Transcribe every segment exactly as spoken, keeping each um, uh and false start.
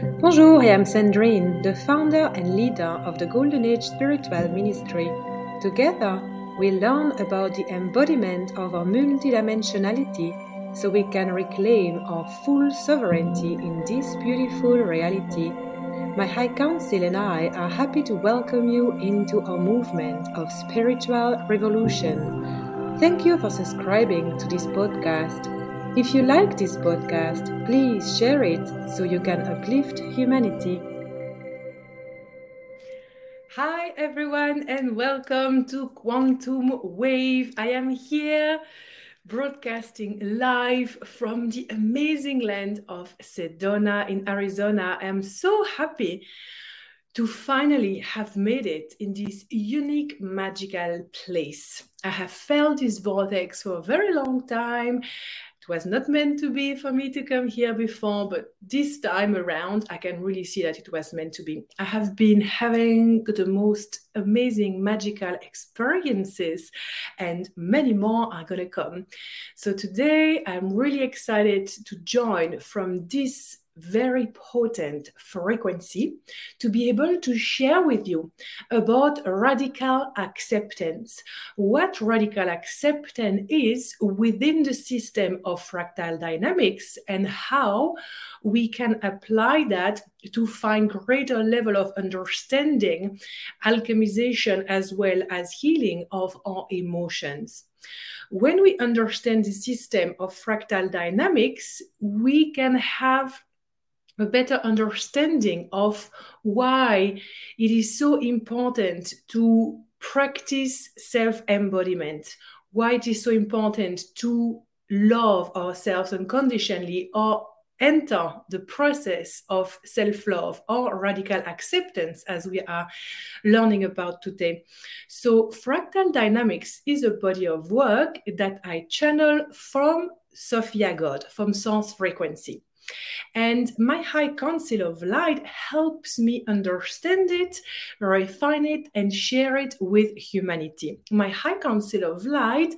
Bonjour, I am Sandrine, the founder and leader of the Golden Age Spiritual Ministry. Together, we learn about the embodiment of our multidimensionality so we can reclaim our full sovereignty in this beautiful reality. My High Council and I are happy to welcome you into our movement of spiritual revolution. Thank you for subscribing to this podcast. If you like this podcast, please share it so you can uplift humanity. Hi everyone and welcome to Quantum Wave. I am here broadcasting live from the amazing land of Sedona in Arizona. I am so happy to finally have made it in this unique, magical place. I have felt this vortex for a very long time. It was not meant to be for me to come here before, but this time around, I can really see that it was meant to be. I have been having the most amazing, magical experiences, and many more are going to come. So today, I'm really excited to join from this very potent frequency to be able to share with you about radical acceptance, what radical acceptance is within the system of fractal dynamics, and how we can apply that to find greater level of understanding, alchemization, as well as healing of our emotions. When we understand the system of fractal dynamics, we can have a better understanding of why it is so important to practice self-embodiment, why it is so important to love ourselves unconditionally or enter the process of self-love or radical acceptance, as we are learning about today. So fractal dynamics is a body of work that I channel from Sophia God, from Source Frequency. And my High Council of Light helps me understand it, refine it, and share it with humanity. My High Council of Light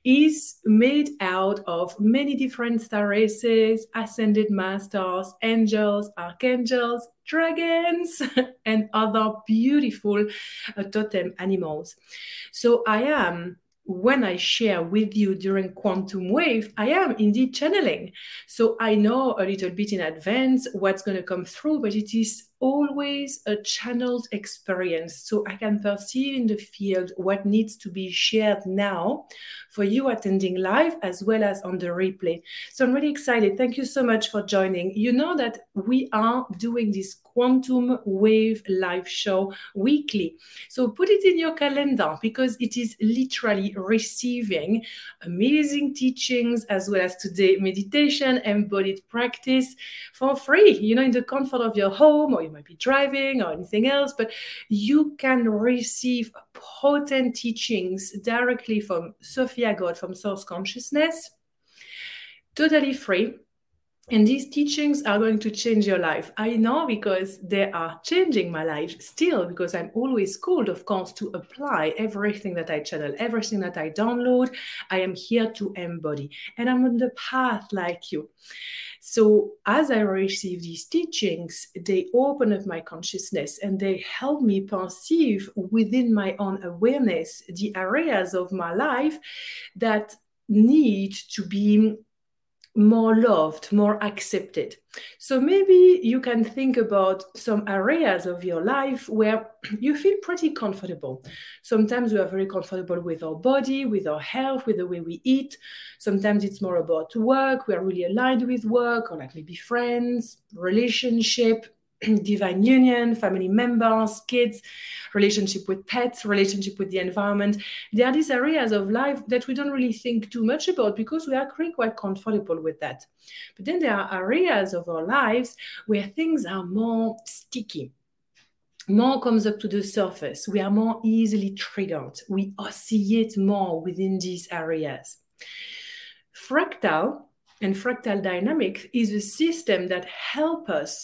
is made out of many different star races, ascended masters, angels, archangels, dragons, and other beautiful uh, totem animals. So I am when I share with you during Quantum Wave, I am indeed channeling. So I know a little bit in advance what's going to come through, but it is always a channeled experience. So I can perceive in the field what needs to be shared now for you attending live as well as on the replay. So I'm really excited. Thank you so much for joining. You know that we are doing this Quantum Wave live show weekly. So put it in your calendar because it is literally receiving amazing teachings as well as today meditation, embodied practice for free, you know, in the comfort of your home, or you might be driving or anything else, but you can receive potent teachings directly from Sophia God, from Source Consciousness, totally free. And these teachings are going to change your life. I know because they are changing my life still, because I'm always called, of course, to apply everything that I channel, everything that I download. I am here to embody. And I'm on the path like you. So as I receive these teachings, they open up my consciousness and they help me perceive within my own awareness the areas of my life that need to be more loved, more accepted. So maybe you can think about some areas of your life where you feel pretty comfortable. Sometimes we are very comfortable with our body, with our health, with the way we eat. Sometimes it's more about work. We are really aligned with work, or like maybe friends, relationship, divine union, family members, kids, relationship with pets, relationship with the environment. There are these areas of life that we don't really think too much about because we are quite comfortable with that. But then there are areas of our lives where things are more sticky. More comes up to the surface. We are more easily triggered. We oscillate more within these areas. Fractal and fractal dynamics is a system that helps us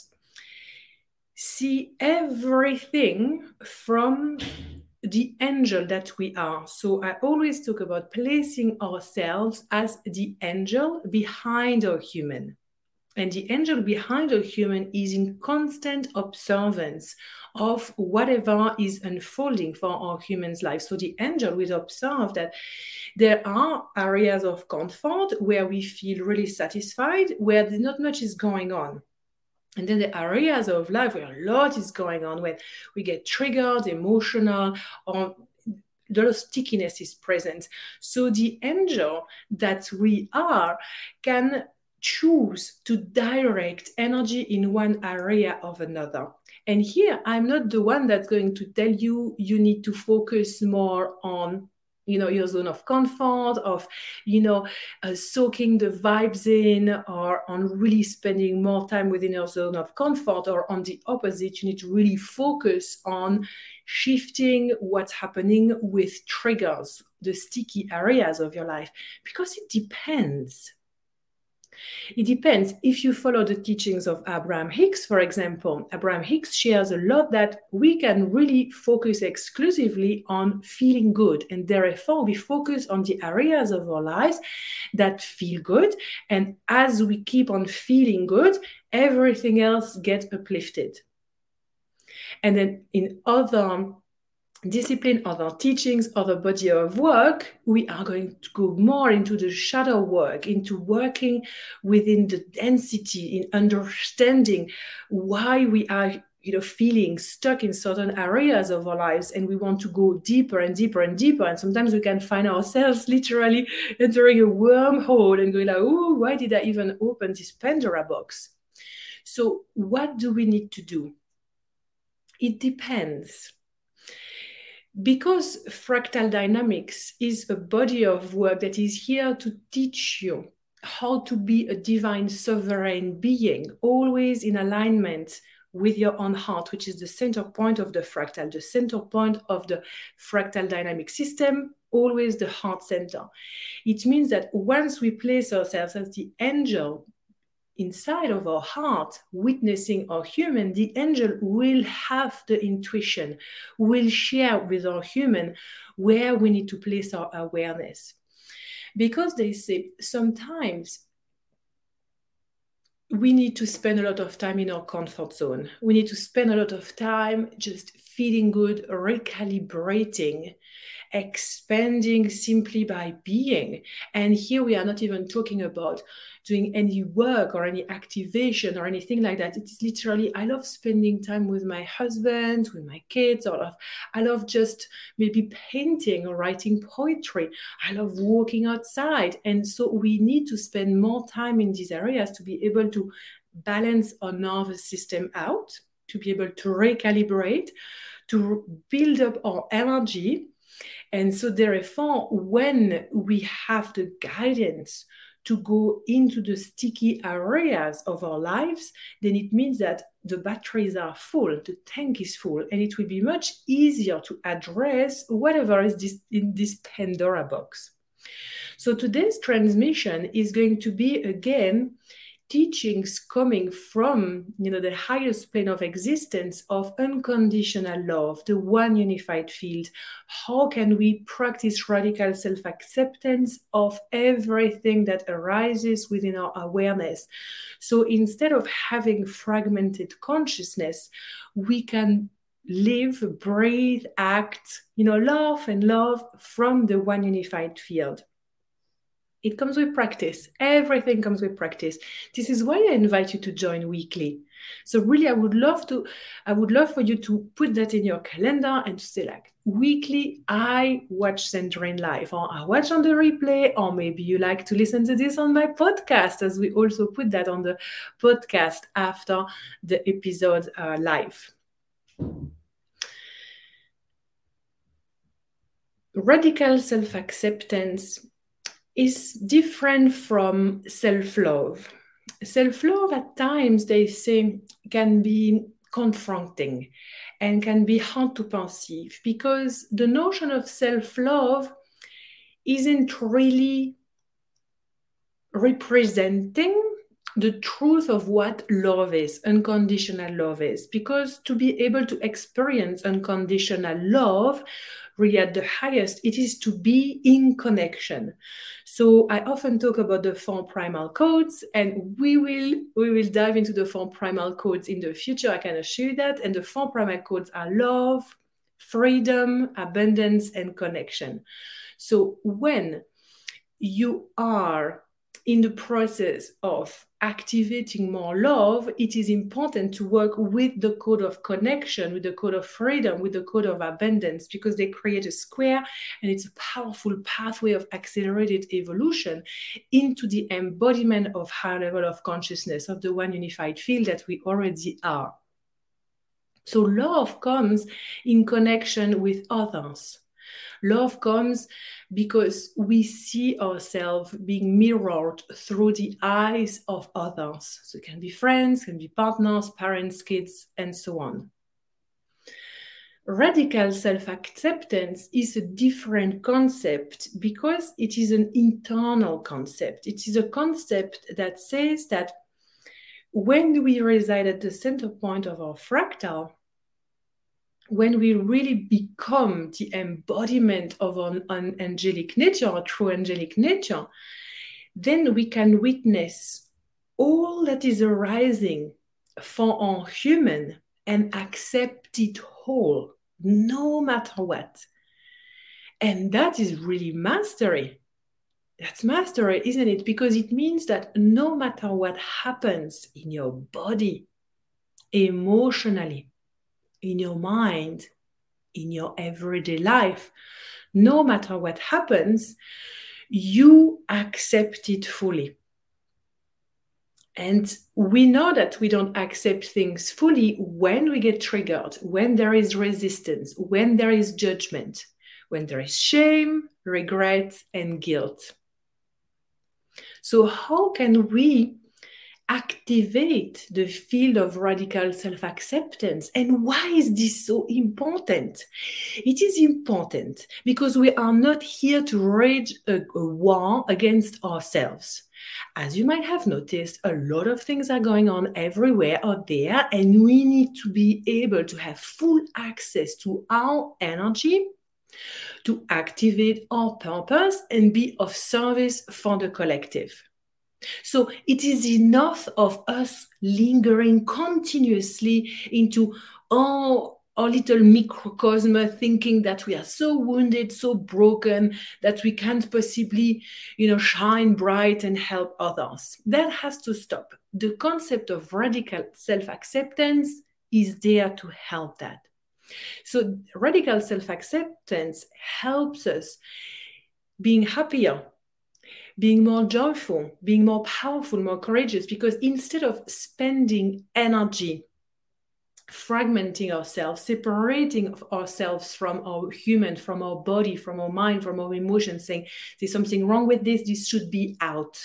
see everything from the angel that we are. So I always talk about placing ourselves as the angel behind our human. And the angel behind a human is in constant observance of whatever is unfolding for our human's life. So the angel will observe that there are areas of comfort where we feel really satisfied, where not much is going on. And then the areas of life where a lot is going on, when we get triggered, emotional, or a lot of stickiness is present. So the angel that we are can choose to direct energy in one area of another. And here, I'm not the one that's going to tell you you need to focus more on, you know, your zone of comfort, of, you know, uh, soaking the vibes in, or on really spending more time within your zone of comfort, or on the opposite, you need to really focus on shifting what's happening with triggers, the sticky areas of your life, because it depends. It depends. If you follow the teachings of Abraham Hicks, for example, Abraham Hicks shares a lot that we can really focus exclusively on feeling good. And therefore, we focus on the areas of our lives that feel good. And as we keep on feeling good, everything else gets uplifted. And then in other discipline, other teachings, other body of work, we are going to go more into the shadow work, into working within the density, in understanding why we are, you know, feeling stuck in certain areas of our lives, and we want to go deeper and deeper and deeper. And sometimes we can find ourselves literally entering a wormhole and going like, oh, why did I even open this Pandora box? So what do we need to do? It depends. Because fractal dynamics is a body of work that is here to teach you how to be a divine sovereign being, always in alignment with your own heart, which is the center point of the fractal, the center point of the fractal dynamic system, always the heart center. It means that once we place ourselves as the angel inside of our heart, witnessing our human, the angel will have the intuition, will share with our human where we need to place our awareness. Because they say sometimes we need to spend a lot of time in our comfort zone. We need to spend a lot of time just feeling good, recalibrating, expanding simply by being. And here we are not even talking about doing any work or any activation or anything like that. It's literally, I love spending time with my husband, with my kids, or love, I love just maybe painting or writing poetry. I love walking outside. And so we need to spend more time in these areas to be able to balance our nervous system out, to be able to recalibrate, to build up our energy. And so therefore, when we have the guidance to go into the sticky areas of our lives, then it means that the batteries are full, the tank is full, and it will be much easier to address whatever is this, in this Pandora box. So today's transmission is going to be, again, teachings coming from, you know, the highest plane of existence of unconditional love, the one unified field. How can we practice radical self-acceptance of everything that arises within our awareness? So instead of having fragmented consciousness, we can live, breathe, act, you know, laugh and love from the one unified field. It comes with practice. Everything comes with practice. This is why I invite you to join weekly. So really, I would love to, I would love for you to put that in your calendar and to say like, weekly, I watch Sandrine live, or I watch on the replay, or maybe you like to listen to this on my podcast, as we also put that on the podcast after the episode uh, live. Radical self-acceptance is different from self-love. Self-love at times, they say, can be confronting and can be hard to perceive, because the notion of self-love isn't really representing the truth of what love is, unconditional love is. Because to be able to experience unconditional love really at the highest, it is to be in connection. So I often talk about the four primal codes, and we will we will dive into the four primal codes in the future. I can assure you that. And the four primal codes are love, freedom, abundance, and connection. So when you are in the process of activating more love, it is important to work with the code of connection, with the code of freedom, with the code of abundance, because they create a square, and it's a powerful pathway of accelerated evolution into the embodiment of higher level of consciousness, of the one unified field that we already are. So love comes in connection with others. Love comes because we see ourselves being mirrored through the eyes of others. So it can be friends, can be partners, parents, kids, and so on. Radical self-acceptance is a different concept because it is an internal concept. It is a concept that says that when we reside at the center point of our fractal, when we really become the embodiment of an, an angelic nature, or true angelic nature, then we can witness all that is arising for our human and accept it whole, no matter what. And that is really mastery. That's mastery, isn't it? Because it means that no matter what happens in your body, emotionally, in your mind, in your everyday life, no matter what happens, you accept it fully. And we know that we don't accept things fully when we get triggered, when there is resistance, when there is judgment, when there is shame, regret, and guilt. So how can we activate the field of radical self-acceptance? And why is this so important? It is important because we are not here to wage a, a war against ourselves. As you might have noticed, a lot of things are going on everywhere out there, and we need to be able to have full access to our energy to activate our purpose and be of service for the collective. So it is enough of us lingering continuously into our, our little microcosm, thinking that we are so wounded, so broken, that we can't possibly, you know, shine bright and help others. That has to stop. The concept of radical self-acceptance is there to help that. So radical self-acceptance helps us being happier, being more joyful, being more powerful, more courageous, because instead of spending energy fragmenting ourselves, separating ourselves from our human, from our body, from our mind, from our emotions, saying there's something wrong with this, this should be out.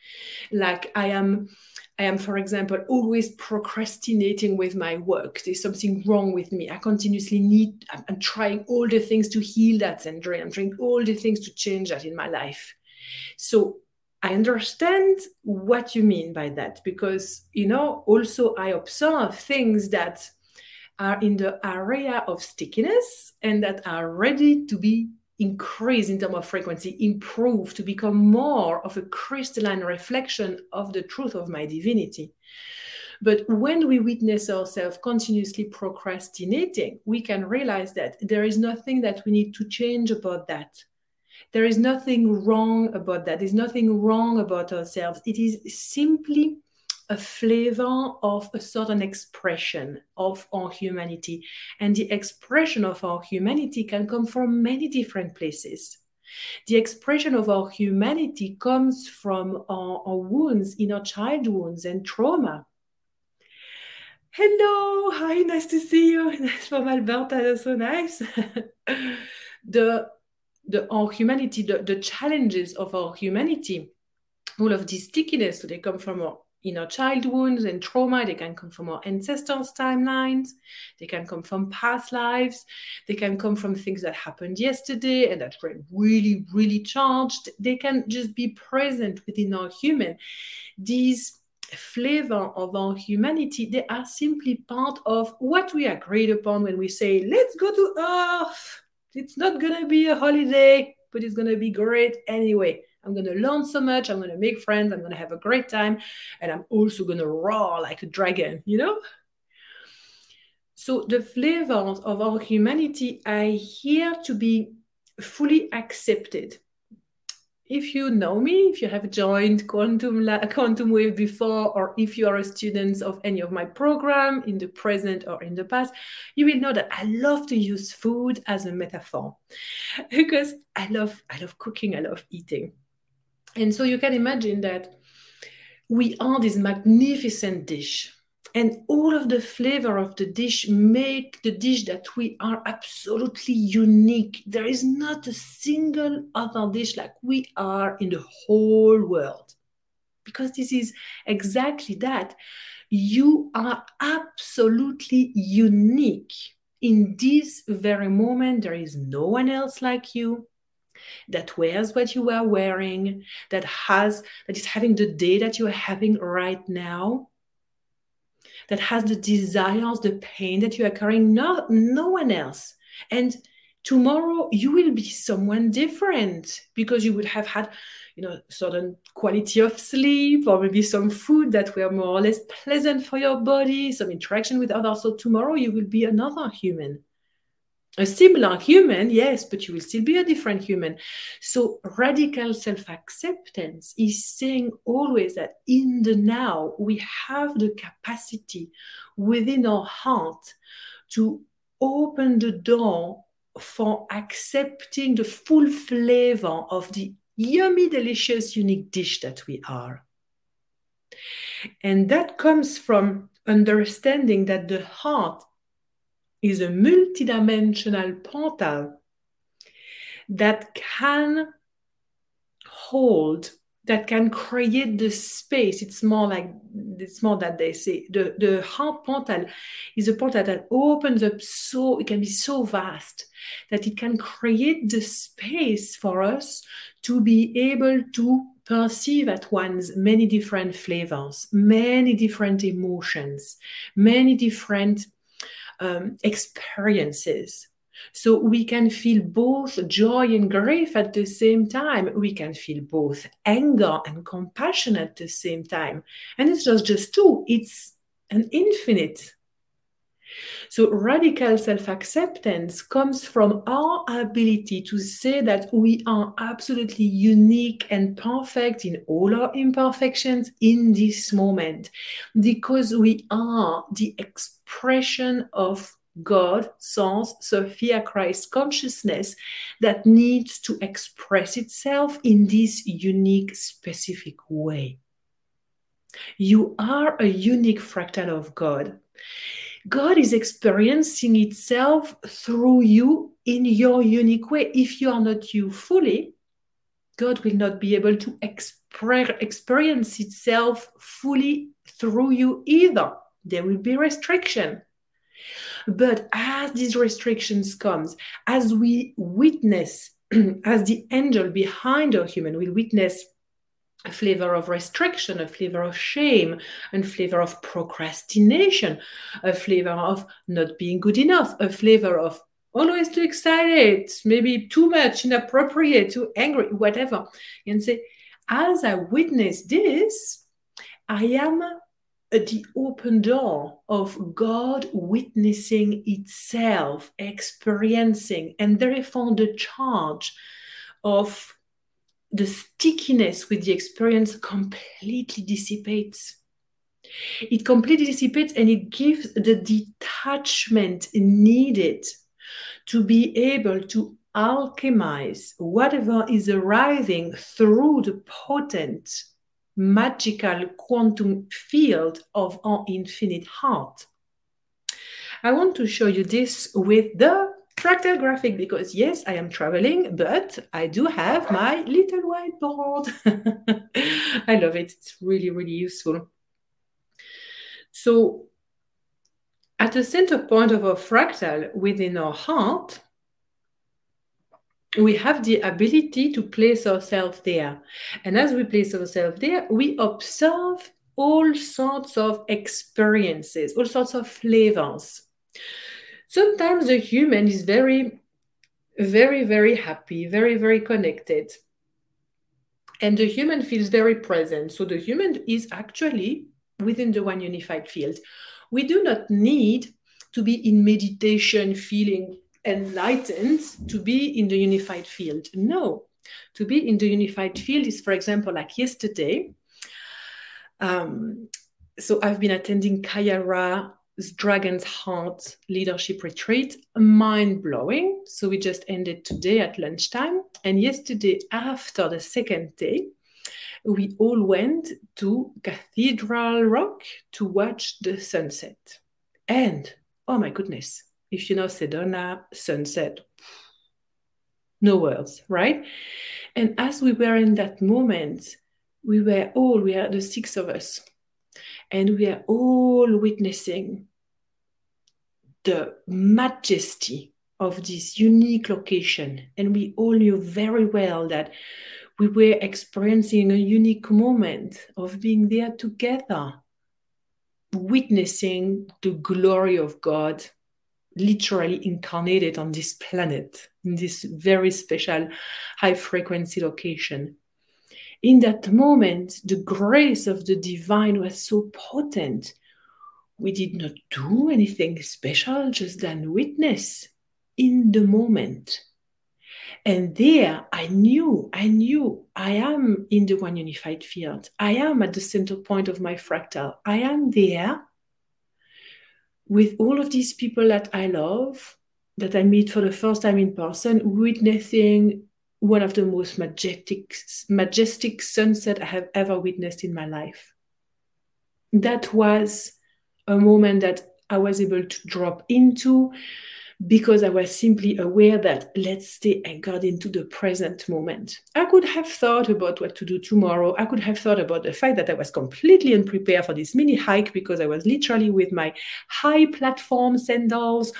Like I am, I am, for example, always procrastinating with my work. There's something wrong with me. I continuously need, I'm, I'm trying all the things to heal that syndrome. I'm trying all the things to change that in my life. So I understand what you mean by that, because, you know, also I observe things that are in the area of stickiness and that are ready to be increased in terms of frequency, improve, to become more of a crystalline reflection of the truth of my divinity. But when we witness ourselves continuously procrastinating, we can realize that there is nothing that we need to change about that. There is nothing wrong about that. There's nothing wrong about ourselves. It is simply a flavor of a certain expression of our humanity. And the expression of our humanity can come from many different places. The expression of our humanity comes from our, our wounds, inner child wounds and trauma. Hello, hi, nice to see you. Nice from Alberta, that's so nice. the The, our humanity, the, the challenges of our humanity, all of this stickiness, so they come from our inner child wounds and trauma, they can come from our ancestors' timelines, they can come from past lives, they can come from things that happened yesterday and that were really, really charged. They can just be present within our human. These flavor of our humanity, they are simply part of what we agreed upon when we say, let's go to Earth. It's not going to be a holiday, but it's going to be great anyway. I'm going to learn so much. I'm going to make friends. I'm going to have a great time. And I'm also going to roar like a dragon, you know? So the flavors of our humanity are here to be fully accepted. If you know me, if you have joined Quantum, La- Quantum Wave before, or if you are a student of any of my program in the present or in the past, you will know that I love to use food as a metaphor because I love, I love cooking, I love eating. And so you can imagine that we are this magnificent dish. And all of the flavor of the dish make the dish that we are absolutely unique. There is not a single other dish like we are in the whole world. Because this is exactly that. You are absolutely unique. In this very moment, there is no one else like you that wears what you are wearing, that has, that is having the day that you are having right now, that has the desires, the pain that you are carrying, no, no one else. And tomorrow you will be someone different because you would have had, you know, certain quality of sleep, or maybe some food that were more or less pleasant for your body, some interaction with others. So tomorrow you will be another human. A similar human, yes, but you will still be a different human. So radical self-acceptance is saying always that in the now, we have the capacity within our heart to open the door for accepting the full flavor of the yummy, delicious, unique dish that we are. And that comes from understanding that the heart is a multidimensional portal that can hold, that can create the space. It's more like, it's more that they say, the, the heart portal is a portal that opens up so, it can be so vast that it can create the space for us to be able to perceive at once many different flavors, many different emotions, many different Um, experiences. So we can feel both joy and grief at the same time. We can feel both anger and compassion at the same time. And it's not just two, it's an infinite. So radical self-acceptance comes from our ability to say that we are absolutely unique and perfect in all our imperfections in this moment, because we are the expression of God, Source, Sophia, Christ consciousness that needs to express itself in this unique, specific way. You are a unique fractal of God. God is experiencing itself through you in your unique way. If you are not you fully, God will not be able to expre- experience itself fully through you either. There will be restriction. But as these restrictions comes, as we witness, as the angel behind our human will witness a flavor of restriction, a flavor of shame, a flavor of procrastination, a flavor of not being good enough, a flavor of always too excited, maybe too much, inappropriate, too angry, whatever. And say, as I witness this, I am at the open door of God witnessing itself, experiencing, and therefore the charge of the stickiness with the experience completely dissipates. It completely dissipates, and it gives the detachment needed to be able to alchemize whatever is arriving through the potent, magical quantum field of our infinite heart. I want to show you this with the fractal graphic, because yes, I am traveling, but I do have my little whiteboard. I love it. It's really, really useful. So at the center point of our fractal within our heart, we have the ability to place ourselves there. And as we place ourselves there, we observe all sorts of experiences, all sorts of flavors. Sometimes the human is very very, very happy, very, very connected. And the human feels very present. So the human is actually within the one unified field. We do not need to be in meditation, feeling enlightened to be in the unified field. No, to be in the unified field is, for example, like yesterday. Um, so I've been attending Kayara's Dragon's Heart Leadership Retreat, mind-blowing. So we just ended today at lunchtime. And yesterday, after the second day, we all went to Cathedral Rock to watch the sunset. And, oh my goodness, if you know Sedona, sunset, no words, right? And as we were in that moment, we were all, we are the six of us, and we are all witnessing the majesty of this unique location. And we all knew very well that we were experiencing a unique moment of being there together, witnessing the glory of God literally incarnated on this planet, in this very special high-frequency location. In that moment, the grace of the divine was so potent. We did not do anything special, just than witness in the moment. And there, I knew, I knew I am in the one unified field. I am at the center point of my fractal. I am there with all of these people that I love, that I meet for the first time in person, witnessing one of the most majestic, majestic sunsets I have ever witnessed in my life. That was a moment that I was able to drop into, because I was simply aware that let's stay anchored into the present moment. I could have thought about what to do tomorrow. I could have thought about the fact that I was completely unprepared for this mini hike because I was literally with my high platform sandals,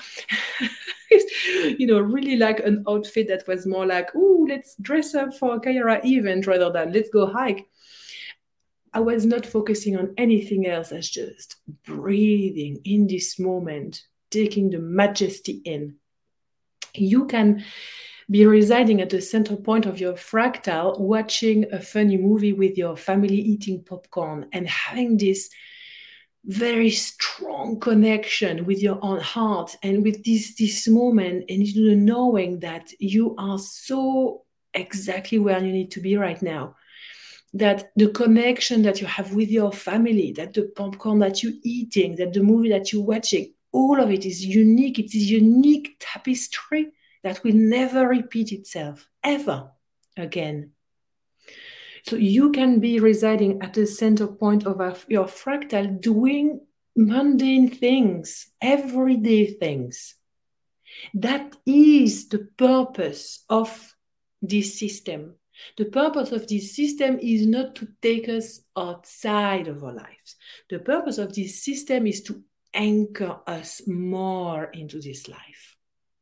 you know, really like an outfit that was more like, ooh, let's dress up for a Kayara event rather than let's go hike. I was not focusing on anything else as just breathing in this moment, taking the majesty in. You can be residing at the center point of your fractal, watching a funny movie with your family, eating popcorn, and having this very strong connection with your own heart and with this, this moment, and you knowing that you are so exactly where you need to be right now. That the connection that you have with your family, that the popcorn that you're eating, that the movie that you're watching, all of it is unique. It is a unique tapestry that will never repeat itself, ever again. So you can be residing at the center point of your fractal, doing mundane things, everyday things. That is the purpose of this system. The purpose of this system is not to take us outside of our lives. The purpose of this system is to anchor us more into this life.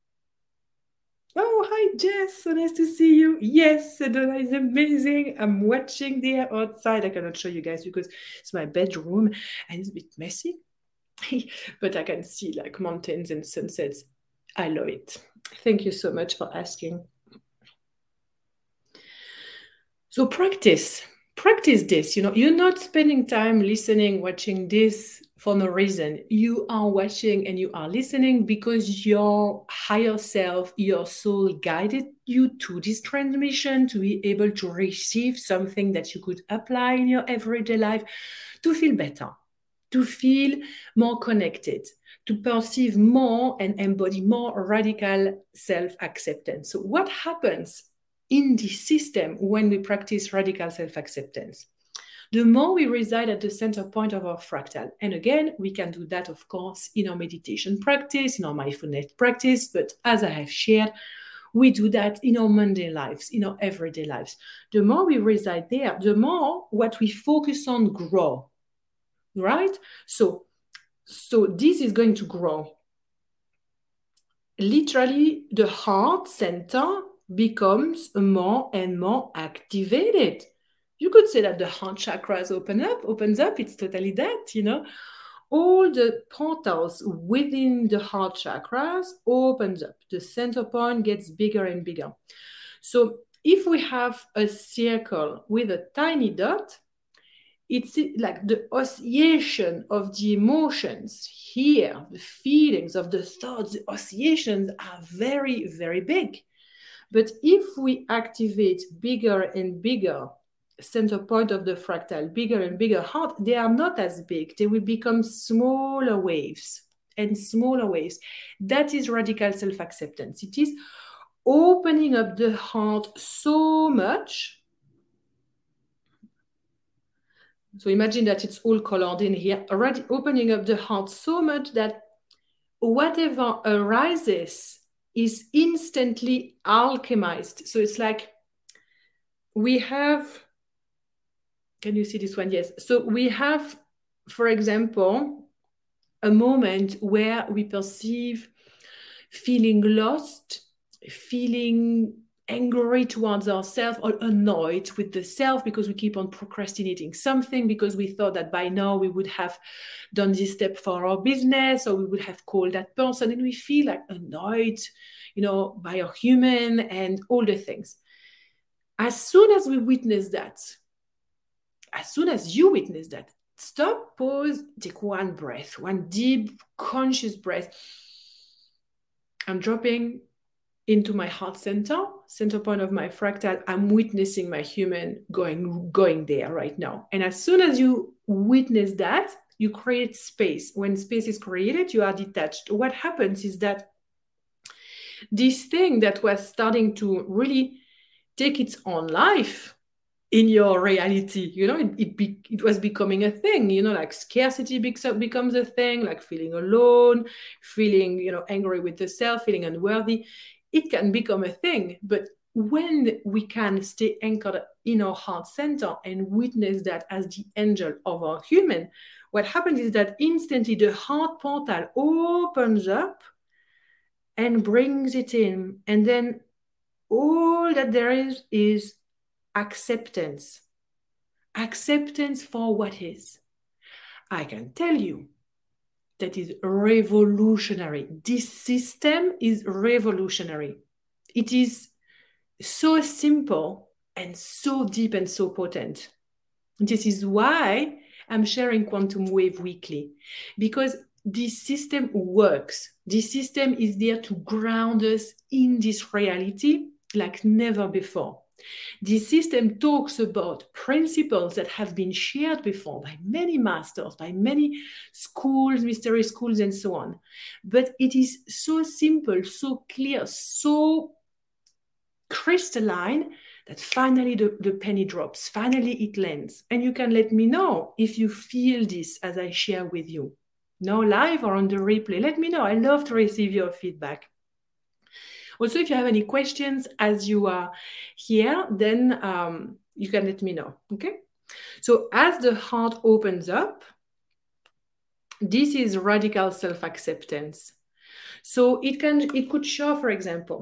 Oh, hi, Jess. So nice to see you. Yes, Sedona is amazing. I'm watching there outside. I cannot show you guys because it's my bedroom and it's a bit messy. But I can see like mountains and sunsets. I love it. Thank you so much for asking. So practice. Practice this. You know, you're not spending time listening, watching this for no reason. You are watching and you are listening because your higher self, your soul guided you to this transmission to be able to receive something that you could apply in your everyday life to feel better, to feel more connected, to perceive more and embody more radical self-acceptance. So what happens in this system when we practice radical self-acceptance? The more we reside at the center point of our fractal, and again, we can do that, of course, in our meditation practice, in our mindfulness practice, but as I have shared, we do that in our mundane lives, in our everyday lives. The more we reside there, the more what we focus on grow, right? So, so this is going to grow. Literally, the heart center becomes more and more activated. You could say that the heart chakras open up, opens up. It's totally that, you know. all the portals within the heart chakras opens up. The center point gets bigger and bigger. So if we have a circle with a tiny dot, it's like the oscillation of the emotions here, the feelings of the thoughts, the oscillations are very, very big. But if we activate bigger and bigger center point of the fractal, bigger and bigger heart, they are not as big. They will become smaller waves and smaller waves. That is radical self-acceptance. It is opening up the heart so much. So imagine that it's all colored in here, already opening up the heart so much that whatever arises is instantly alchemized. So it's like we have, can you see this one? Yes. So we have, for example, a moment where we perceive feeling lost, feeling angry towards ourselves, or annoyed with the self because we keep on procrastinating something, because we thought that by now we would have done this step for our business, or we would have called that person, and we feel like annoyed, you know, by a human and all the things. As soon as we witness that, as soon as you witness that, stop, pause, take one breath, one deep, conscious breath. I'm dropping into my heart center, center point of my fractal. I'm witnessing my human going, going there right now. And as soon as you witness that, you create space. When space is created, you are detached. What happens is that this thing that was starting to really take its own life in your reality, you know, it it, be, it was becoming a thing, you know, like scarcity becomes a thing, like feeling alone, feeling, you know, angry with the self, feeling unworthy. It can become a thing. But when we can stay anchored in our heart center and witness that as the angel of our human, what happens is that instantly the heart portal opens up and brings it in. And then all that there is is acceptance. Acceptance for what is. I can tell you that is revolutionary. This system is revolutionary. It is so simple and so deep and so potent. This is why I'm sharing Quantum Wave weekly, because this system works. This system is there to ground us in this reality like never before. This system talks about principles that have been shared before by many masters, by many schools, mystery schools, and so on. But it is so simple, so clear, so crystalline that finally the, the penny drops. Finally it lands. And you can let me know if you feel this as I share with you. Now live or on the replay. Let me know. I love to receive your feedback. Also, if you have any questions as you are here, then um, you can let me know, okay? So as the heart opens up, this is radical self-acceptance. So it can, it could show, for example,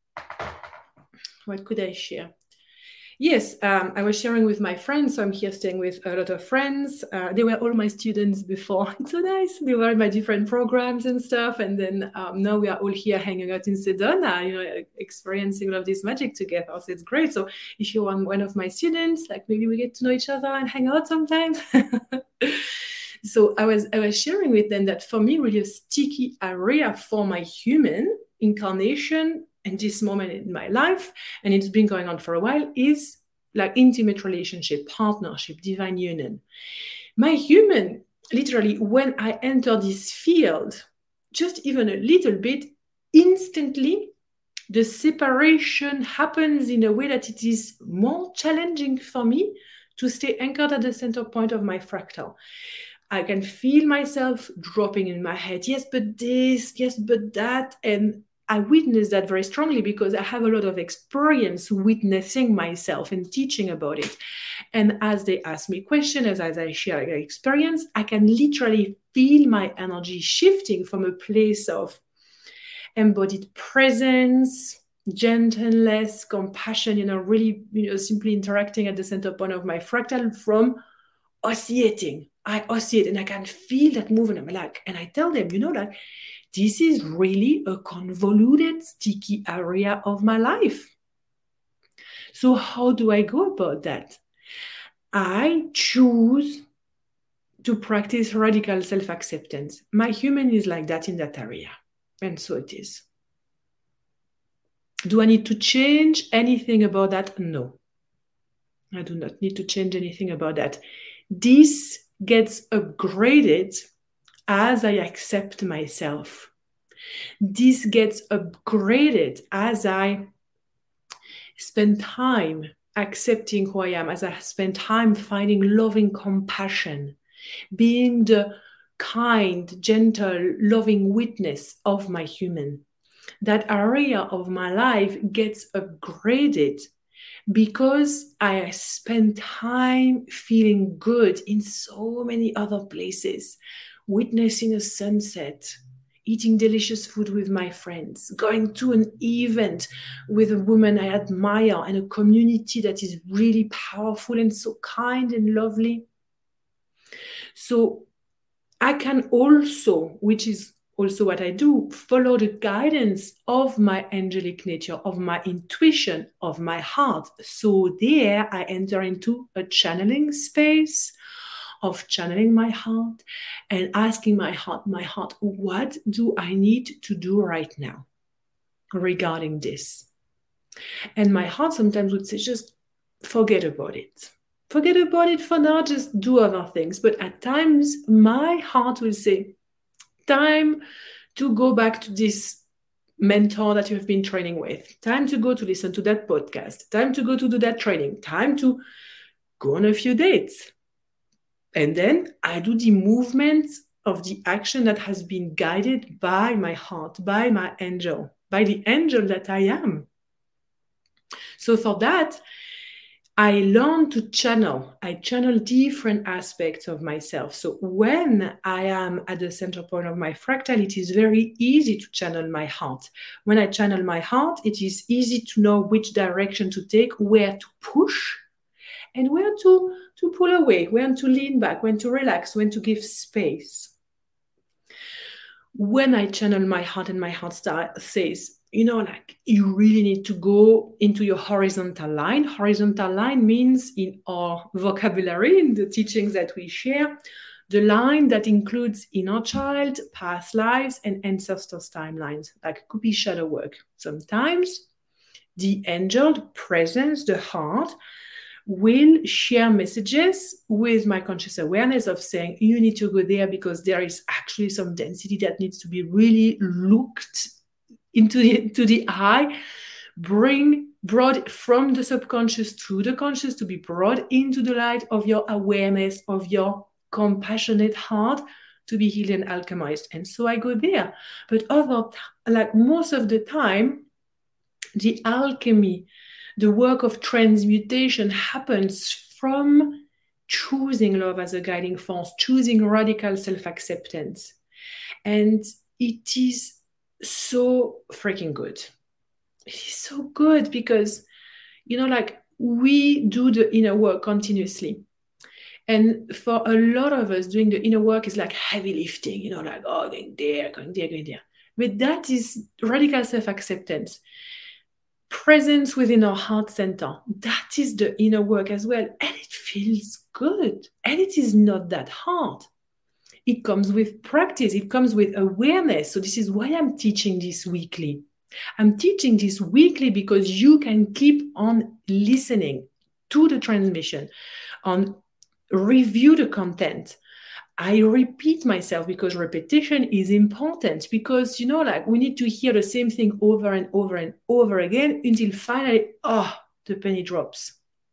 what could I share? Yes, um, I was sharing with my friends, so I'm here staying with a lot of friends. Uh, they were all my students before. It's so nice. They were in my different programs and stuff. And then um, now we are all here hanging out in Sedona, you know, experiencing all of this magic together. So it's great. So if you're one, one of my students, like maybe we get to know each other and hang out sometimes. So I was, I was sharing with them that for me, really a sticky area for my human incarnation and this moment in my life, and it's been going on for a while, is like intimate relationship, partnership, divine union. My human, literally, when I enter this field, just even a little bit, instantly, the separation happens in a way that it is more challenging for me to stay anchored at the center point of my fractal. I can feel myself dropping in my head. Yes, but this, yes, but that. And I witness that very strongly because I have a lot of experience witnessing myself and teaching about it. And as they ask me questions, as, as I share their experience, I can literally feel my energy shifting from a place of embodied presence, gentleness, compassion, you know, really, you know, simply interacting at the center point of my fractal, from oscillating. I oscillate and I can feel that movement. I'm like, and I tell them, you know, like, this is really a convoluted, sticky area of my life. So how do I go about that? I choose to practice radical self-acceptance. My human is like that in that area. And so it is. Do I need to change anything about that? No. I do not need to change anything about that. This gets upgraded as I accept myself. This gets upgraded as I spend time accepting who I am, as I spend time finding loving compassion, being the kind, gentle, loving witness of my human. That area of my life gets upgraded because I spend time feeling good in so many other places, witnessing a sunset, eating delicious food with my friends, going to an event with a woman I admire and a community that is really powerful and so kind and lovely. So I can also, which is also what I do, follow the guidance of my angelic nature, of my intuition, of my heart. So there I enter into a channeling space of channeling my heart and asking my heart, my heart, what do I need to do right now regarding this? And my heart sometimes would say, just forget about it. Forget about it for now, just do other things. But at times, my heart will say, time to go back to this mentor that you have been training with. Time to go to listen to that podcast. Time to go to do that training. Time to go on a few dates. And then I do the movement of the action that has been guided by my heart, by my angel, by the angel that I am. So for that, I learn to channel. I channel different aspects of myself. So when I am at the center point of my fractal, it is very easy to channel my heart. When I channel my heart, it is easy to know which direction to take, where to push, and where to, to pull away, when to lean back, when to relax, when to give space. When I channel my heart and my heart start, says, you know, like you really need to go into your horizontal line. Horizontal line means in our vocabulary, in the teachings that we share, the line that includes inner child, past lives, and ancestors' timelines. Like it could be shadow work. Sometimes the angel, the presence, the heart, will share messages with my conscious awareness of saying, you need to go there because there is actually some density that needs to be really looked into the, to the eye, bring, brought from the subconscious to the conscious to be brought into the light of your awareness, of your compassionate heart to be healed and alchemized. And so I go there. But other, like most of the time, the alchemy, the work of transmutation happens from choosing love as a guiding force, choosing radical self-acceptance. And it is so freaking good. It is so good because, you know, like we do the inner work continuously. And for a lot of us, doing the inner work is like heavy lifting, you know, like, oh, going there, going there, going there. But that is radical self-acceptance. Presence within our heart center. That is the inner work as well. And it feels good. And it is not that hard. It comes with practice. It comes with awareness. So this is why I'm teaching this weekly. I'm teaching this weekly because you can keep on listening to the transmission, on review the content. I repeat myself because repetition is important because, you know, like we need to hear the same thing over and over and over again until finally, oh, the penny drops.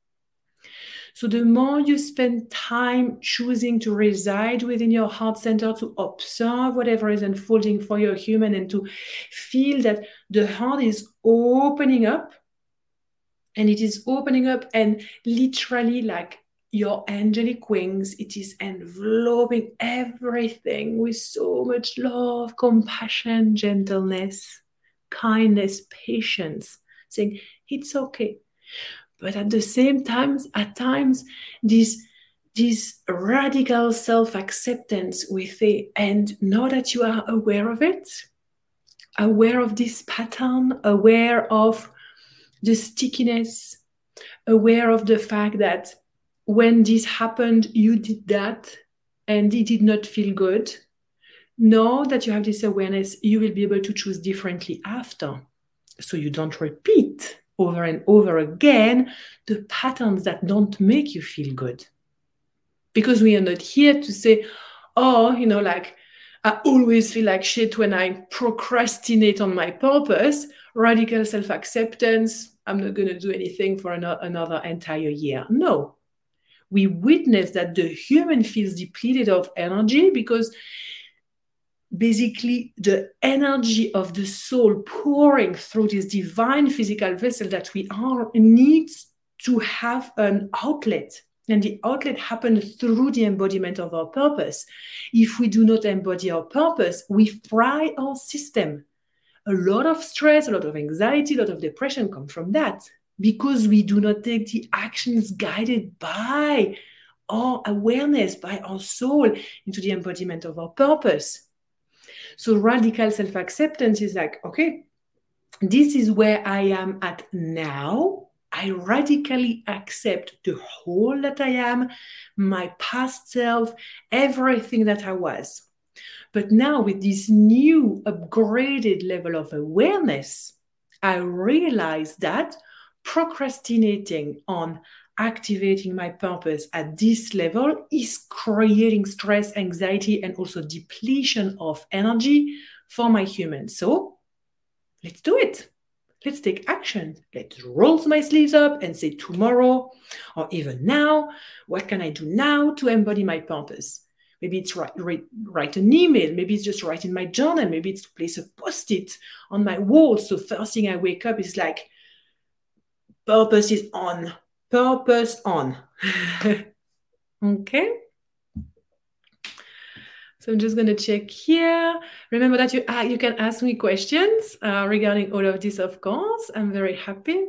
So the more you spend time choosing to reside within your heart center, to observe whatever is unfolding for your human and to feel that the heart is opening up, and it is opening up and literally like your angelic wings, it is enveloping everything with so much love, compassion, gentleness, kindness, patience, saying it's okay. But at the same time, at times, this this radical self-acceptance with it. And now that you are aware of it, aware of this pattern, aware of the stickiness, aware of the fact that when this happened, you did that and it did not feel good. Now that you have this awareness, you will be able to choose differently after. So you don't repeat over and over again the patterns that don't make you feel good. Because we are not here to say, oh, you know, like, I always feel like shit when I procrastinate on my purpose. Radical self-acceptance, I'm not going to do anything for another, another entire year. No. We witness that the human feels depleted of energy because basically the energy of the soul pouring through this divine physical vessel that we are needs to have an outlet. And the outlet happens through the embodiment of our purpose. If we do not embody our purpose, we fry our system. A lot of stress, a lot of anxiety, a lot of depression come from that because we do not take the actions guided by our awareness, by our soul into the embodiment of our purpose. So radical self-acceptance is like, okay, this is where I am at now. I radically accept the whole that I am, my past self, everything that I was. But now with this new upgraded level of awareness, I realize that procrastinating on activating my purpose at this level is creating stress, anxiety, and also depletion of energy for my human. So let's do it. Let's take action. Let's roll my sleeves up and say tomorrow, or even now, what can I do now to embody my purpose? Maybe it's write, write, write an email. Maybe it's just write in my journal. Maybe it's to place a post-it on my wall. So first thing I wake up is like, purpose is on. Purpose on. Okay. So I'm just going to check here. Remember that you, uh, you can ask me questions uh, regarding all of this, of course. I'm very happy.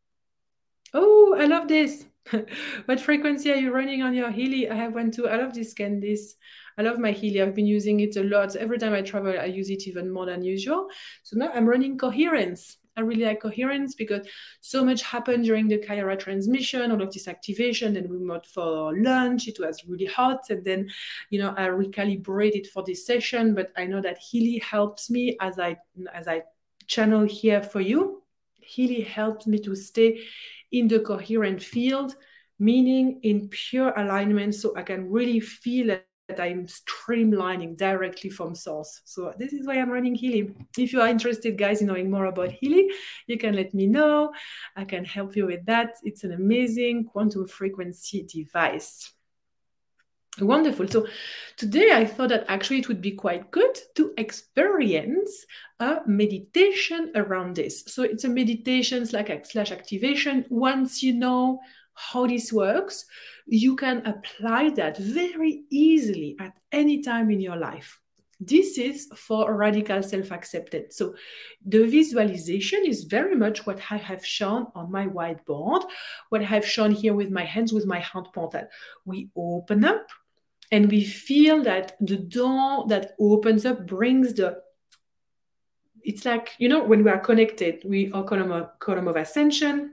Oh, I love this. What frequency are you running on your Healy? I have one too. I love this, Candice. I love my Healy. I've been using it a lot. Every time I travel, I use it even more than usual. So now I'm running Coherence. I really like Coherence because so much happened during the Kyra transmission, all of this activation, and we went for lunch. It was really hot. And then, you know, I recalibrated for this session, but I know that Healy helps me as I, as I channel here for you. Healy helps me to stay in the coherent field, meaning in pure alignment, so I can really feel it. That I'm streamlining directly from source. So this is why I'm running Healy. If you are interested, guys, in knowing more about Healy, you can let me know. I can help you with that. It's an amazing quantum frequency device. Wonderful. So today I thought that actually it would be quite good to experience a meditation around this. So it's a meditation slash activation. Once you know how this works, you can apply that very easily at any time in your life. This is for radical self-acceptance. So the visualization is very much what I have shown on my whiteboard, what I have shown here with my hands, with my hand portal. We open up and we feel that the door that opens up brings the, it's like, you know, when we are connected, we are column of, column of ascension.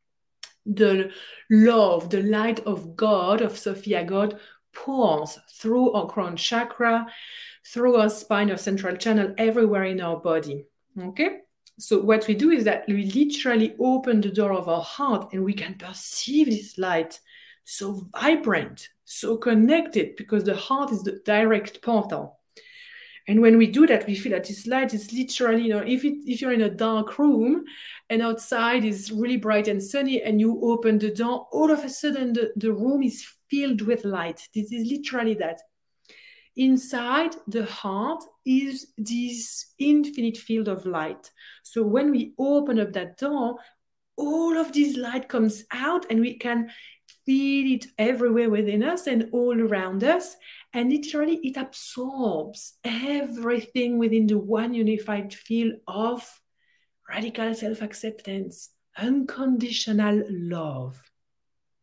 The love, the light of God, of Sophia God, pours through our crown chakra, through our spine, our central channel, everywhere in our body. Okay? So what we do is that we literally open the door of our heart and we can perceive this light so vibrant, so connected, because the heart is the direct portal. And when we do that, we feel that this light is literally, you know, if it, if you're in a dark room and outside is really bright and sunny and you open the door, all of a sudden the, the room is filled with light. This is literally that. Inside the heart is this infinite field of light. So when we open up that door, all of this light comes out and we can feel it everywhere within us and all around us. And literally it absorbs everything within the one unified field of radical self-acceptance, unconditional love.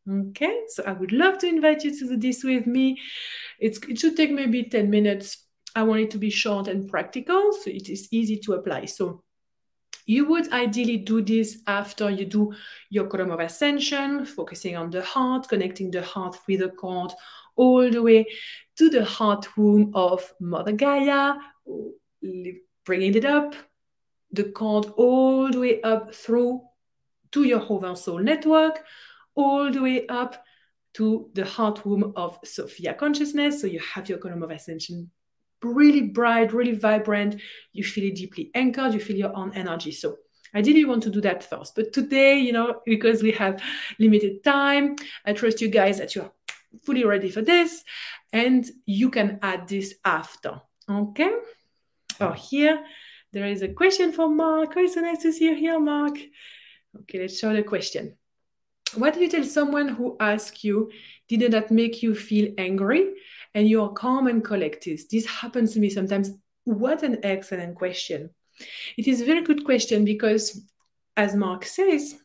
Okay, so I would love to invite you to do this with me. It's, it should take maybe ten minutes. I want it to be short and practical, so it is easy to apply. So you would ideally do this after you do your column of ascension, focusing on the heart, connecting the heart with the cord all the way to the heart womb of Mother Gaia, bringing it up, the cord all the way up through to your oversoul network, all the way up to the heart womb of Sophia consciousness. So you have your column of ascension really bright, really vibrant. You feel it deeply anchored. You feel your own energy. So ideally, you want to do that first. But today, you know, because we have limited time, I trust you guys that you're fully ready for this. And you can add this after. Okay? Oh, here, there is a question for Mark. Oh, it's so nice to see you here, Mark. Okay, let's show the question. What do you tell someone who asks you, did that make you feel angry? And you are calm and collected. This happens to me sometimes. What an excellent question. It is a very good question because, as Mark says,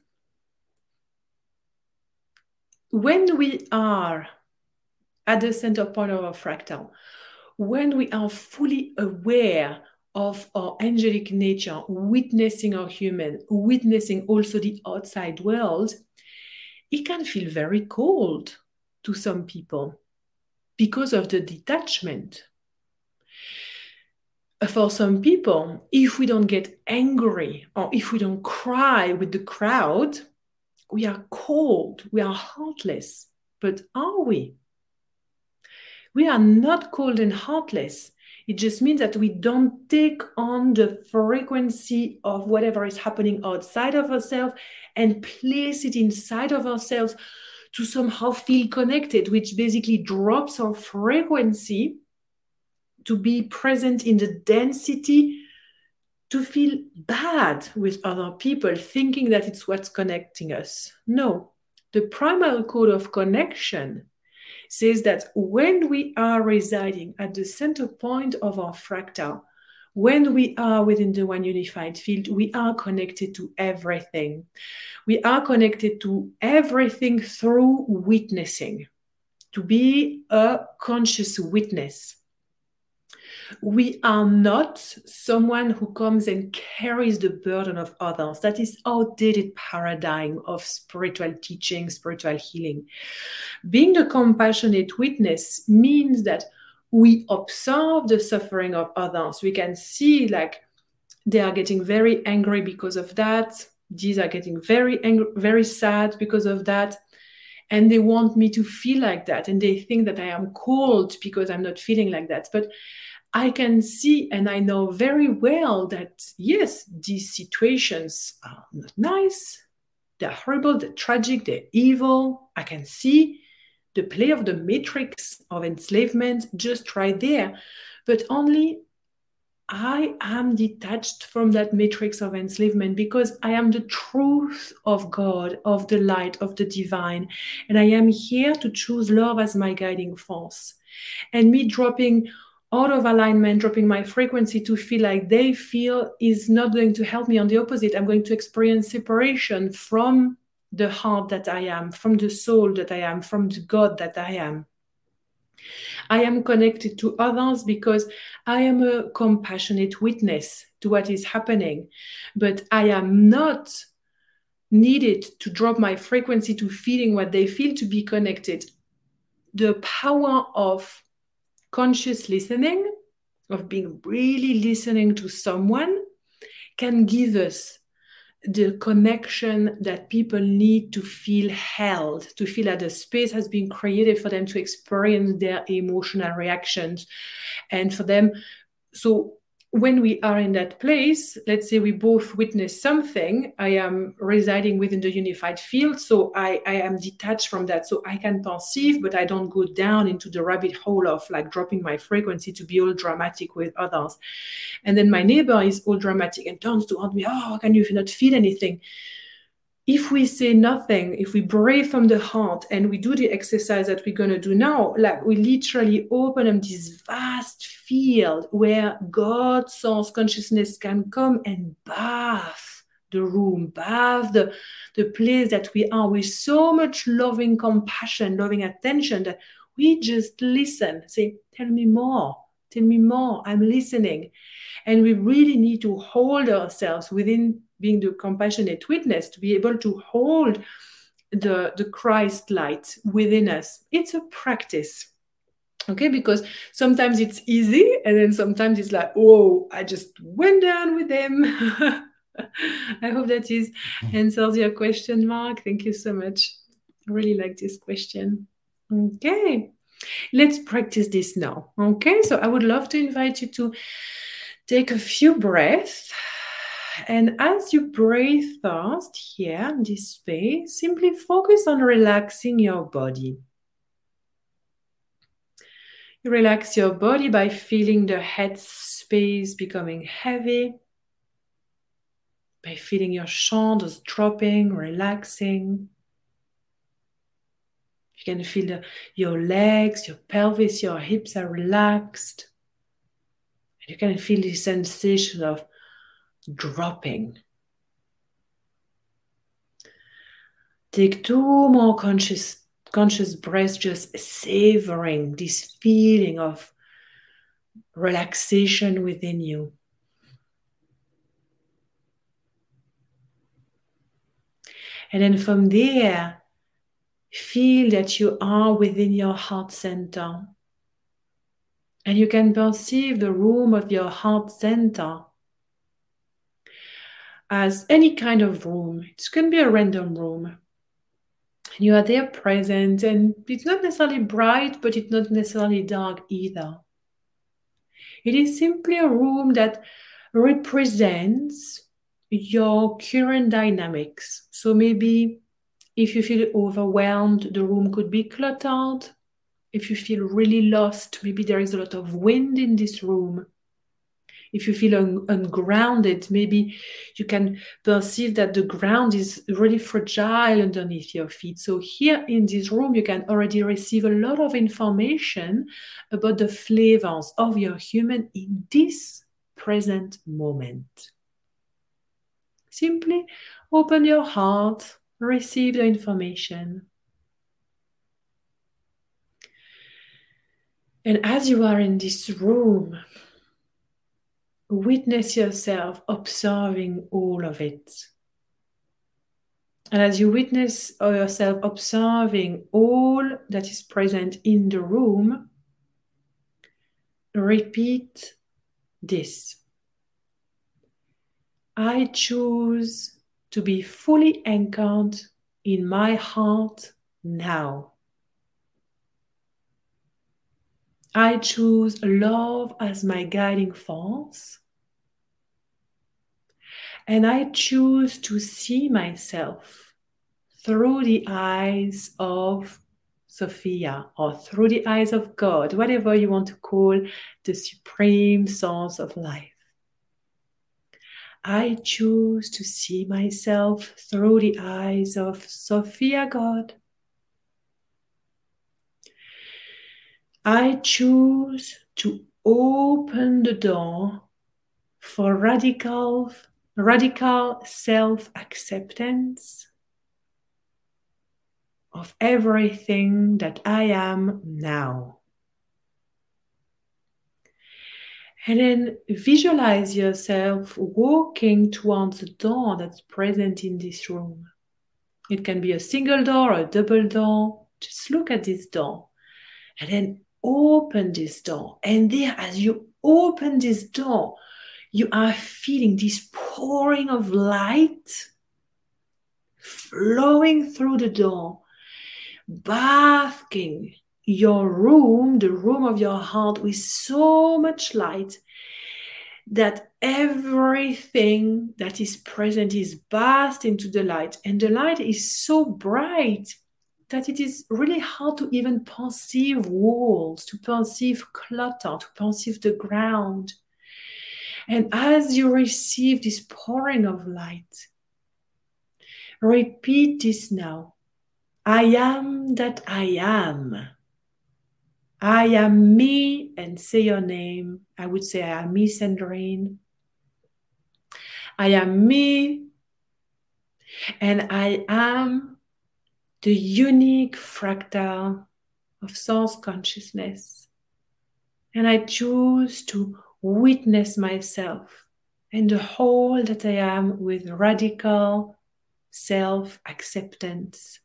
when we are at the center point of our fractal, when we are fully aware of our angelic nature, witnessing our human, witnessing also the outside world, it can feel very cold to some people because of the detachment. For some people, if we don't get angry or if we don't cry with the crowd, we are cold, we are heartless. But are we? We are not cold and heartless. It just means that we don't take on the frequency of whatever is happening outside of ourselves and place it inside of ourselves to somehow feel connected, which basically drops our frequency to be present in the density, to feel bad with other people, thinking that it's what's connecting us. No, the primal code of connection says that when we are residing at the center point of our fractal, when we are within the one unified field, we are connected to everything. We are connected to everything through witnessing, to be a conscious witness. We are not someone who comes and carries the burden of others. That is outdated paradigm of spiritual teaching, spiritual healing. Being the compassionate witness means that we observe the suffering of others. We can see like they are getting very angry because of that. These are getting very angry, very sad because of that. And they want me to feel like that. And they think that I am cold because I'm not feeling like that. But I can see and I know very well that, yes, these situations are not nice. They're horrible, they're tragic, they're evil. I can see the play of the matrix of enslavement just right there. But only I am detached from that matrix of enslavement because I am the truth of God, of the light, of the divine. And I am here to choose love as my guiding force. And me dropping out of alignment, dropping my frequency to feel like they feel is not going to help me. On the opposite, I'm going to experience separation from the heart that I am, from the soul that I am, from the God that I am. I am connected to others because I am a compassionate witness to what is happening. But I am not needed to drop my frequency to feeling what they feel to be connected. The power of conscious listening, of being really listening to someone, can give us the connection that people need to feel held, to feel that the space has been created for them to experience their emotional reactions. And for them, so when we are in that place, let's say we both witness something, I am residing within the unified field, so I, I am detached from that. So I can perceive, but I don't go down into the rabbit hole of like dropping my frequency to be all dramatic with others. And then my neighbor is all dramatic and turns toward me, oh, how can you not feel anything? If we say nothing, if we breathe from the heart and we do the exercise that we're going to do now, like we literally open up this vast field where God, source, consciousness can come and bath the room, bathe the, the place that we are with so much loving compassion, loving attention that we just listen. Say, tell me more, tell me more, I'm listening. And we really need to hold ourselves within being the compassionate witness, to be able to hold the, the Christ light within us. It's a practice. Okay, because sometimes it's easy, and then sometimes it's like, oh, I just went down with them. I hope that is answers your question, Mark. Thank you so much. I really like this question. Okay, let's practice this now. Okay, so I would love to invite you to take a few breaths. And as you breathe first here in this space, simply focus on relaxing your body. You relax your body by feeling the head space becoming heavy, by feeling your shoulders dropping, relaxing. You can feel the, your legs, your pelvis, your hips are relaxed. And you can feel the sensation of dropping. Take two more conscious conscious breaths, just savoring this feeling of relaxation within you. And then from there, feel that you are within your heart center. And you can perceive the room of your heart center as any kind of room. It can be a random room. You are there present, and it's not necessarily bright, but it's not necessarily dark either. It is simply a room that represents your current dynamics. So maybe if you feel overwhelmed, the room could be cluttered. If you feel really lost, maybe there is a lot of wind in this room. If you feel un- ungrounded, maybe you can perceive that the ground is really fragile underneath your feet. So here in this room, you can already receive a lot of information about the flavors of your human in this present moment. Simply open your heart, receive the information. And as you are in this room, witness yourself observing all of it. And as you witness yourself observing all that is present in the room, repeat this. I choose to be fully anchored in my heart now. I choose love as my guiding force. And I choose to see myself through the eyes of Sophia, or through the eyes of God, whatever you want to call the supreme source of life. I choose to see myself through the eyes of Sophia God. I choose to open the door for radical, radical self-acceptance of everything that I am now. And then visualize yourself walking towards the door that's present in this room. It can be a single door or a double door. Just look at this door and then open this door. And there, as you open this door, you are feeling this pouring of light flowing through the door, basking your room, the room of your heart, with so much light that everything that is present is bathed into the light. And the light is so bright that it is really hard to even perceive walls, to perceive clutter, to perceive the ground. And as you receive this pouring of light, repeat this now. I am that I am. I am me, and say your name. I would say I am me, Sandrine. I am me, And I am the unique fractal of source consciousness. And I choose to witness myself and the whole that I am with radical self-acceptance.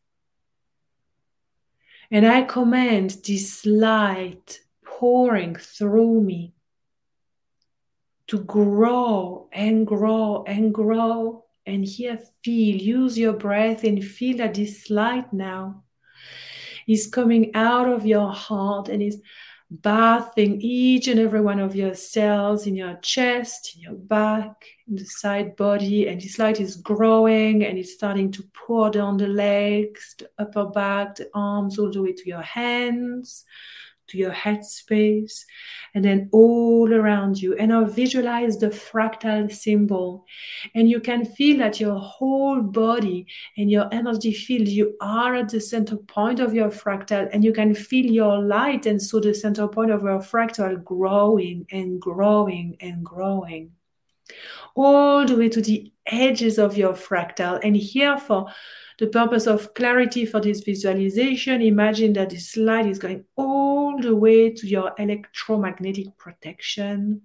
And I command this light pouring through me to grow and grow and grow. And here, feel, use your breath and feel that this light now is coming out of your heart and is bathing each and every one of your cells in your chest, in your back, in the side body. And this light is growing and it's starting to pour down the legs, the upper back, the arms, all the way to your hands, to your head space, and then all around you. And now visualize the fractal symbol. And you can feel that your whole body and your energy field, you are at the center point of your fractal, and you can feel your light, and so the center point of your fractal growing and growing and growing. All the way to the edges of your fractal. And here, for the purpose of clarity for this visualization, imagine that this light is going all the way to your electromagnetic protection,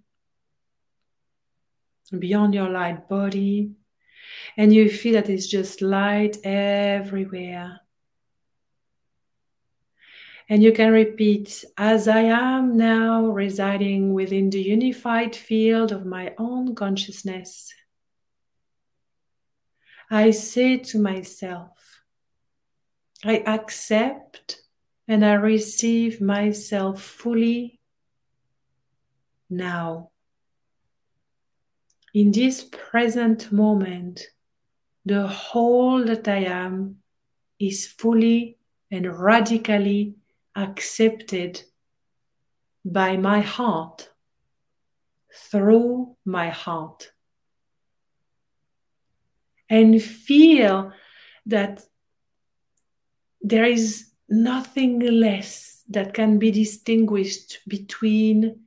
beyond your light body. And you feel that it's just light everywhere. And you can repeat, as I am now residing within the unified field of my own consciousness, I say to myself, I accept and I receive myself fully now. In this present moment, the whole that I am is fully and radically accepted by my heart, through my heart. And feel that there is nothing less that can be distinguished between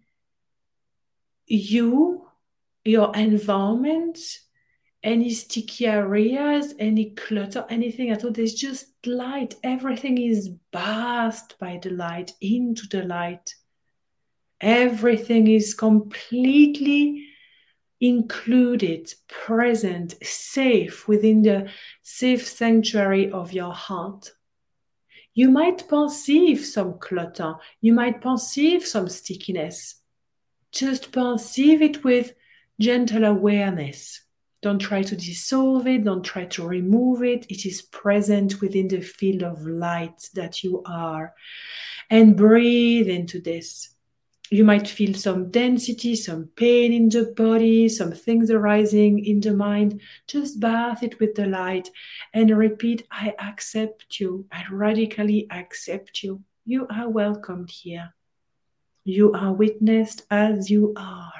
you, your environment, any sticky areas, any clutter, anything at all. There's just light. Everything is bathed by the light, into the light. Everything is completely included, present, safe within the safe sanctuary of your heart. You might perceive some clutter. You might perceive some stickiness. Just perceive it with gentle awareness. Don't try to dissolve it. Don't try to remove it. It is present within the field of light that you are. And breathe into this. You might feel some density, some pain in the body, some things arising in the mind. Just bath it with the light and repeat, I accept you. I radically accept you. You are welcomed here. You are witnessed as you are.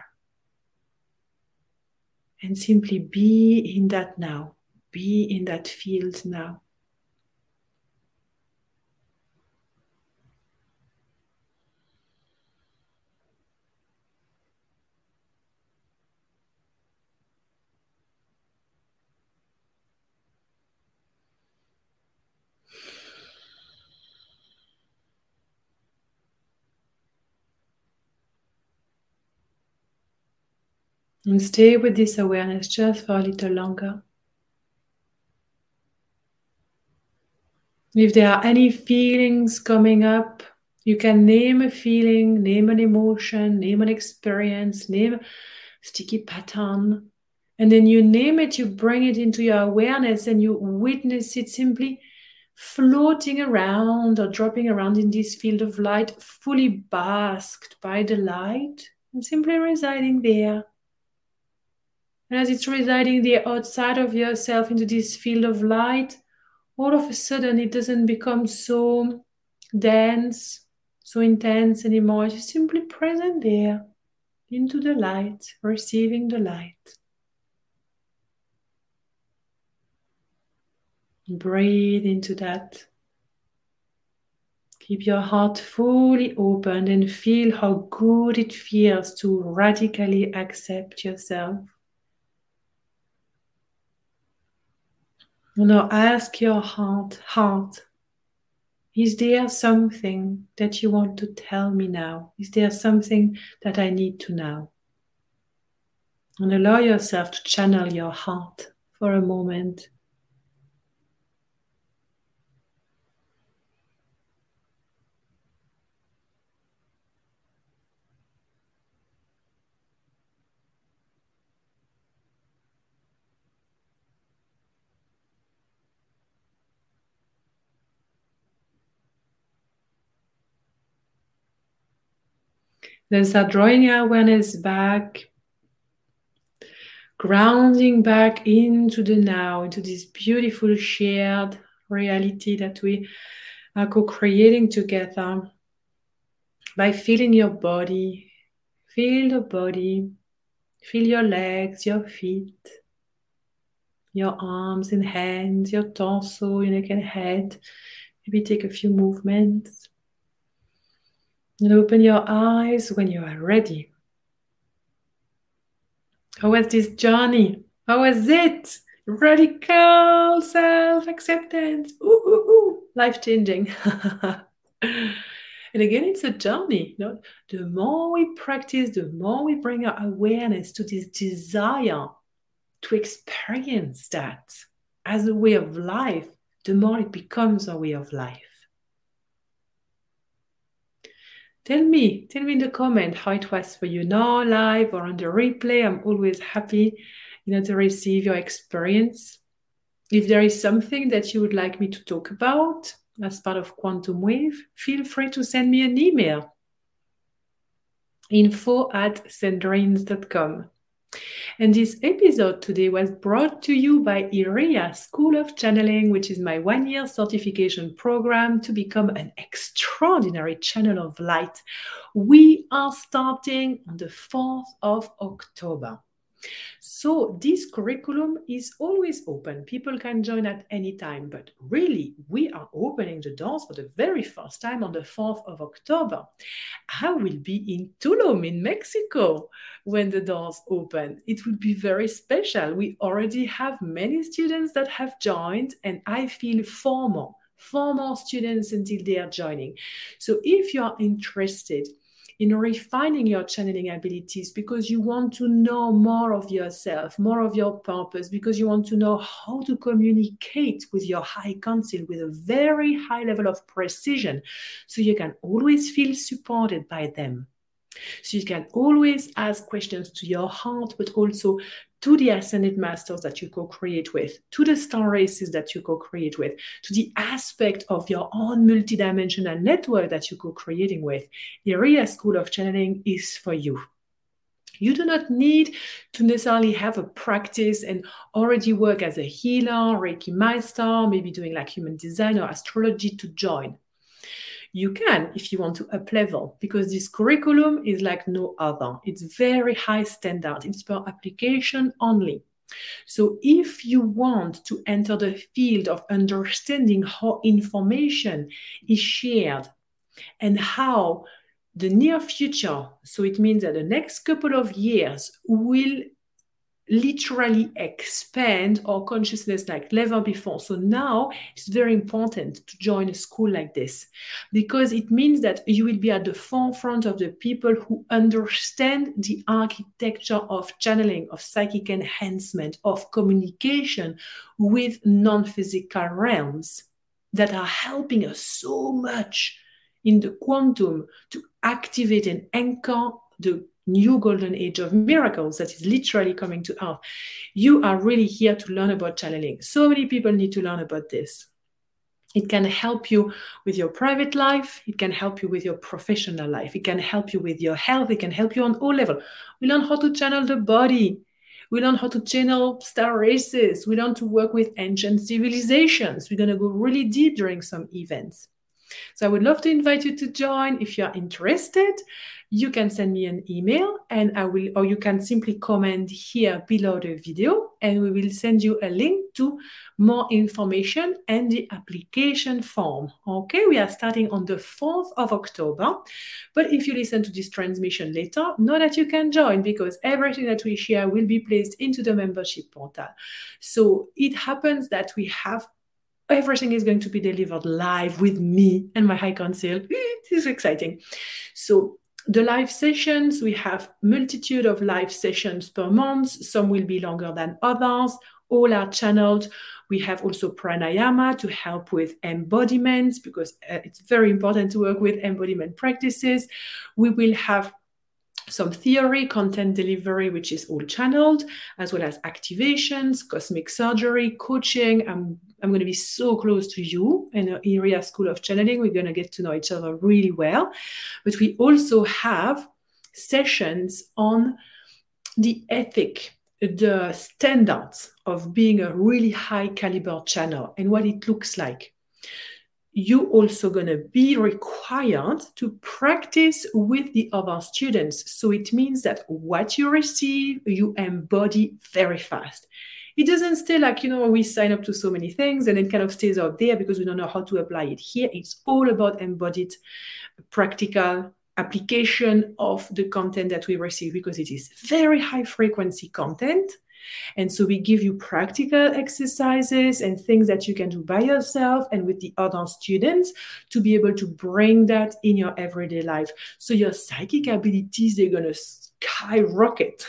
And simply be in that now. Be in that field now. And stay with this awareness just for a little longer. If there are any feelings coming up, you can name a feeling, name an emotion, name an experience, name a sticky pattern. And then you name it, you bring it into your awareness and you witness it simply floating around or dropping around in this field of light, fully basked by the light and simply residing there. And as it's residing there outside of yourself into this field of light, all of a sudden it doesn't become so dense, so intense anymore. It's simply present there, into the light, receiving the light. Breathe into that. Keep your heart fully open and feel how good it feels to radically accept yourself. Now ask your heart, heart, is there something that you want to tell me now? Is there something that I need to know? And allow yourself to channel your heart for a moment. Then start drawing your awareness back, grounding back into the now, into this beautiful shared reality that we are co-creating together by feeling your body. Feel the body, feel your legs, your feet, your arms and hands, your torso, your neck and head. Maybe take a few movements. And open your eyes when you are ready. How was this journey? How was it? Radical self-acceptance. Ooh, ooh, ooh. Life-changing. And again, it's a journey. You know? The more we practice, the more we bring our awareness to this desire to experience that as a way of life, the more it becomes a way of life. Tell me, tell me in the comment how it was for you now, live or on the replay. I'm always happy, you know, to receive your experience. If there is something that you would like me to talk about as part of Quantum Wave, feel free to send me an email. info at sandrines dot com. And this episode today was brought to you by Iria School of Channeling, which is my one-year certification program to become an extraordinary channel of light. We are starting on the fourth of October. So this curriculum is always open. People can join at any time, but really, we are opening the doors for the very first time on the fourth of October. I will be in Tulum in Mexico when the doors open. It will be very special. We already have many students that have joined, and I feel four more, four more students until they are joining. So if you are interested in refining your channeling abilities because you want to know more of yourself, more of your purpose, because you want to know how to communicate with your high council with a very high level of precision, so you can always feel supported by them. So you can always ask questions to your heart, but also to the Ascended Masters that you co-create with, to the star races that you co-create with, to the aspect of your own multidimensional network that you co-creating with. The Iria School of Channeling is for you. You do not need to necessarily have a practice and already work as a healer, Reiki Master, maybe doing like human design or astrology to join. You can if you want to up level, because this curriculum is like no other. It's very high standard. It's per application only. So if you want to enter the field of understanding how information is shared and how the near future, so it means that the next couple of years will literally expand our consciousness like never before. So now it's very important to join a school like this, because it means that you will be at the forefront of the people who understand the architecture of channeling, of psychic enhancement, of communication with non-physical realms that are helping us so much in the quantum to activate and anchor the new golden age of miracles that is literally coming to earth. You are really here to learn about channeling. So many people need to learn about this. It can help you with your private life. It can help you with your professional life. It can help you with your health. It can help you on all levels. We learn how to channel the body. We learn how to channel star races. We learn to work with ancient civilizations. We're going to go really deep during some events. So I would love to invite you to join. If you are interested, you can send me an email and I will, or you can simply comment here below the video and we will send you a link to more information and the application form. Okay, we are starting on the fourth of October. But if you listen to this transmission later, know that you can join because everything that we share will be placed into the membership portal. So it happens that we have everything is going to be delivered live with me and my high council. This is exciting. So the live sessions, we have multitude of live sessions per month. Some will be longer than others. All are channeled. We have also pranayama to help with embodiments because uh, it's very important to work with embodiment practices. We will have some theory, content delivery, which is all channeled, as well as activations, cosmic surgery, coaching. I'm, I'm going to be so close to you in the Area School of Channeling. We're going to get to know each other really well. But we also have sessions on the ethic, the standards of being a really high caliber channel and what it looks like. You also going to be required to practice with the other students. So it means that what you receive, you embody very fast. It doesn't stay like, you know, we sign up to so many things and it kind of stays out there because we don't know how to apply it here. It's all about embodied, practical application of the content that we receive because it is very high frequency content. And so we give you practical exercises and things that you can do by yourself and with the other students to be able to bring that in your everyday life. So your psychic abilities, they're going to skyrocket.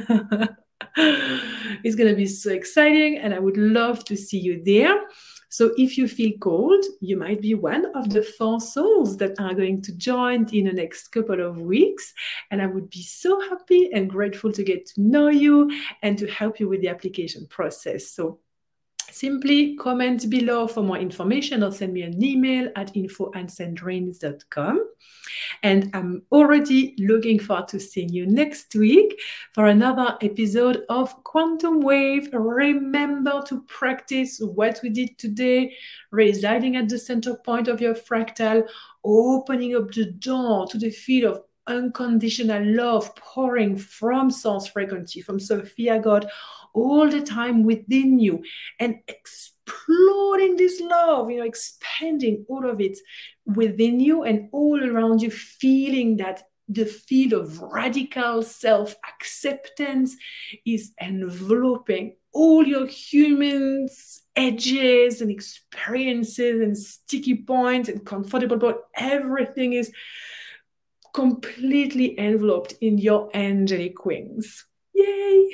It's going to be so exciting and I would love to see you there. So if you feel called, you might be one of the four souls that are going to join in the next couple of weeks. And I would be so happy and grateful to get to know you and to help you with the application process. So simply comment below for more information or send me an email at info at sandrine dot com. And I'm already looking forward to seeing you next week for another episode of Quantum Wave. Remember to practice what we did today, residing at the center point of your fractal, opening up the door to the field of unconditional love pouring from source frequency, from Sophia God, all the time within you and exploding this love, you know, expanding all of it within you and all around you, feeling that the field of radical self-acceptance is enveloping all your humans, edges and experiences and sticky points and comfortable points. Everything is completely enveloped in your angelic wings. Yay!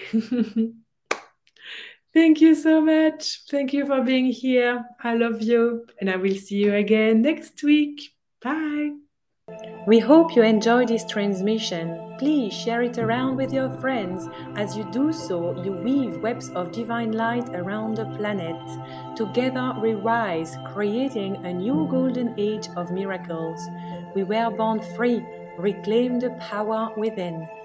Thank you so much. Thank you for being here. I love you and I will see you again next week. Bye. We hope you enjoyed this transmission. Please share it around with your friends. As you do so, you weave webs of divine light around the planet. Together we rise, creating a new golden age of miracles. We were born free. Reclaim the power within.